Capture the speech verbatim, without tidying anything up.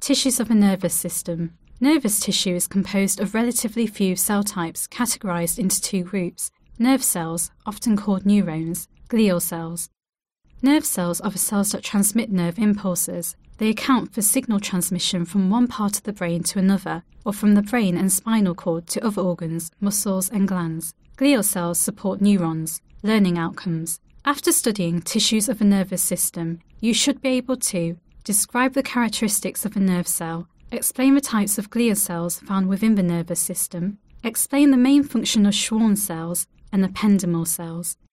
Tissues of a nervous system. Nervous tissue is composed of relatively few cell types categorized into two groups: nerve cells, often called neurons, glial cells. Nerve cells are the cells that transmit nerve impulses. They account for signal transmission from one part of the brain to another, or from the brain and spinal cord to other organs, muscles and glands. Glial cells support neurons, learning outcomes. After studying tissues of a nervous system, you should be able to describe the characteristics of a nerve cell, explain the types of glial cells found within the nervous system, explain the main function of Schwann cells and ependymal cells.